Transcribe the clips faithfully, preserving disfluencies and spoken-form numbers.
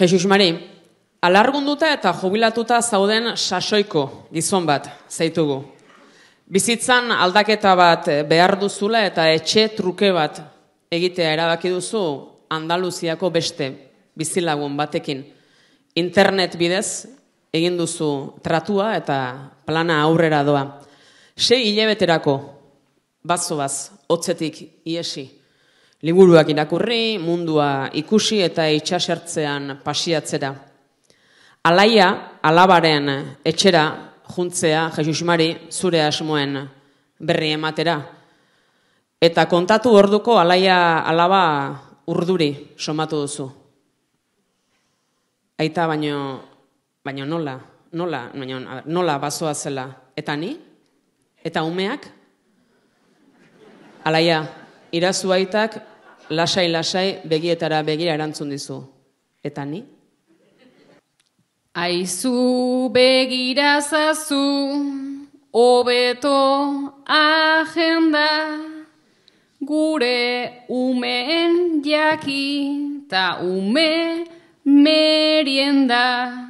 Jesus Mari, alargunduta eta jubilatuta zauden sasoiko gizon bat zaitugu. Bizitzan aldaketa bat behar duzula eta etxe truke bat egitea erabaki duzu Andaluziako beste bizilagun batekin. Internet bidez egin duzu tratua eta plana aurrera doa. Sei hilabeterako bazoaz, hotzetik iesi. Liburuak irakurri, mundua ikusi eta itsasertzean pasiatzera. Alaia, alabaren etxera juntzea, Jesus Mari, zure asmoen berri ematera. Eta kontatu orduko alaia alaba urduri somatu duzu. Aita baino, baino nola, nola, baino, nola bazoa zela. Eta ni? Eta umeak? Alaia, irazu aitak lasai-lasai begietara begira erantzun dizu. Eta ni? Aizu begirazazu, hobeto agenda, gure umeen jaki ta ume merienda,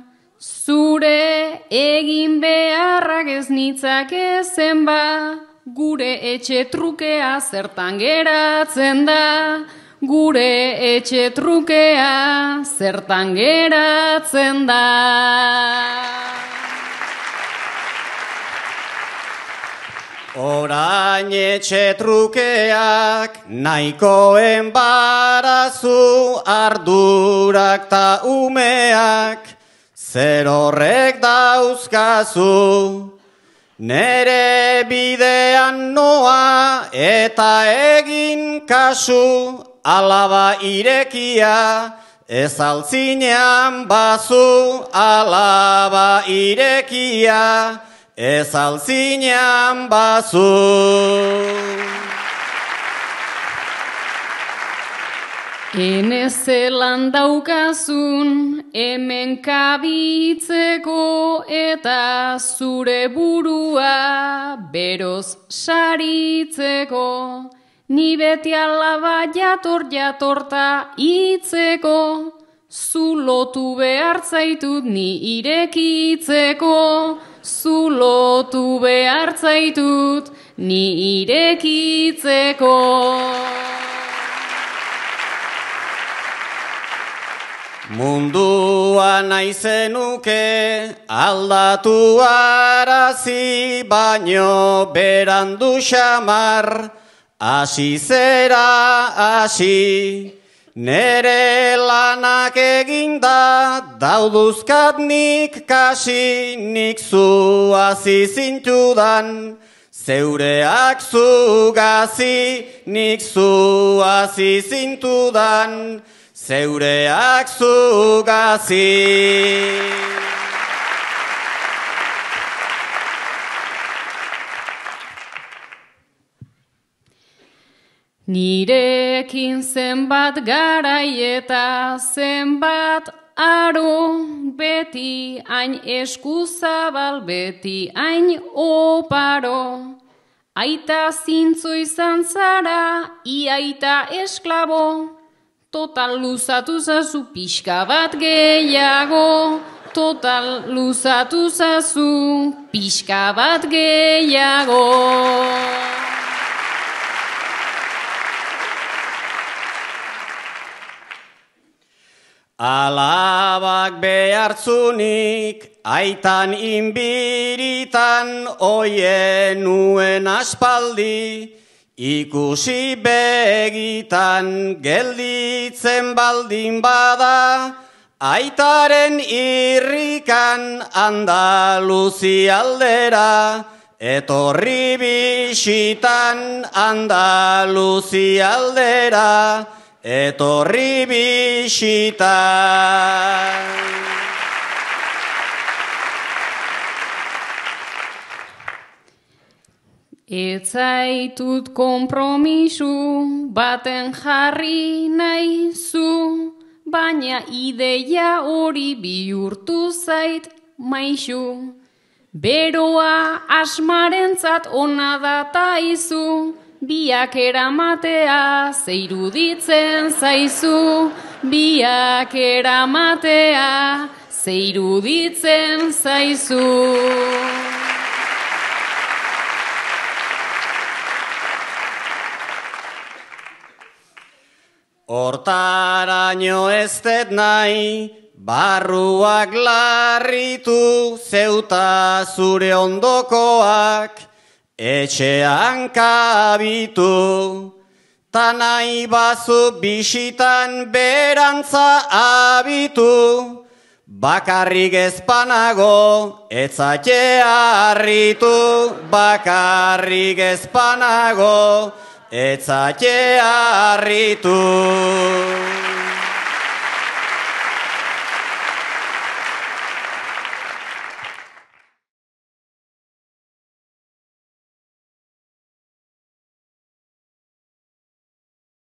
zure egin beharrak ez nitzake zenba, gure etxe trukea zertan geratzen da, gure etxe trukea zertan geratzen da. Orain etxe trukeak nahikoen barazu, ardurak ta umeak zer horrek dauzkazu. Nere bidean noa eta egin kasu, alaba irekia ez altzinean bazu, alaba irekia ez altzinean bazu. Ene zelan daukazun hemen kabitzeko eta zure burua beroz saritzeko, ni beti alaba jator jatorta hitzeko, zu lotu behar zaitut ni irekitzeko, zu lotu behar zaitut ni irekitzeko. Mundua naizenuke aldatu arazi, baino berandu xamar, hasi zera hasi. Nere lanak eginda dauduzkat nik kasi, nik zu hasi zintudan, zeureak zugazi, nik zu hasi zintudan, zeureak zugazi. Nirekin zenbat garai eta zenbat aro, beti hain eskuzabal, beti hain oparo. Aita zintzo izan zara, iaita esklabo, total luzatu zazu pixka bat gehiago, total luzatu zazu pixka bat gehiago. Alabak behartzunik aitan inbiritan, oie nuen aspaldi, ikusi begitan gelditzen baldin bada, aitaren irrikan Andaluzi aldera, etorri bisitan Andaluzi aldera, etorri bisitan. Etzaitut konpromisu baten jarri nahizu, baina ideia hori bihurtu zait maisu. Beroa asmarentzat ona data izu, biak eramatea zeiruditzen zaizu, biak eramatea, ze iruditzen zaizu. Hortaraino ez dut nahi, barruak larritu, zeuta zure ondokoak, etxean kabitu. Ta nahi bazu bisitan berantza abitu, bakarrik ezpanago, etzate harritu, bakarrik ezpanago, etzate harritu.